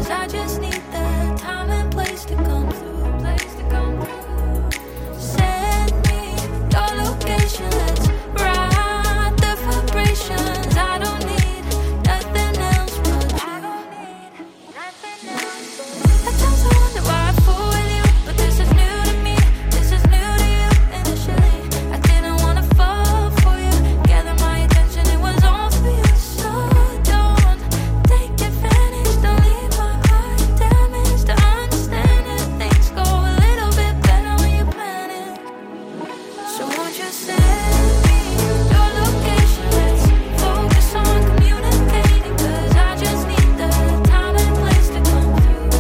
'cause I just need the time and place to come through. Send me your location, let's ride the vibrations. I don't need nothing else but you. At times I wonder why I fool with you, but this is new to me, this is new to you. Initially, I didn't wanna fall for you, gather my attention, it was all for you. So don't take advantage, don't leave my heart damaged. To understand that things go a little bit better when you plan it. So won't you send me your location, let's focus on communicating, 'cause I just need the time and place to come through.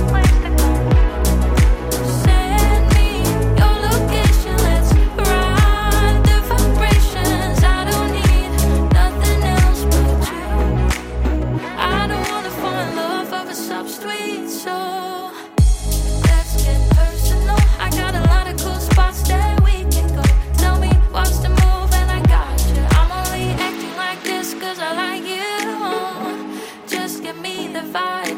Send me your location, let's ride the vibrations. I don't need nothing else but you. I don't wanna fall in love over substitute, so let's get personal. I got a lot of cool spots that we can go. Tell me what's the move and I got you. I'm only acting like this 'cause I like you. Just give me the vibe.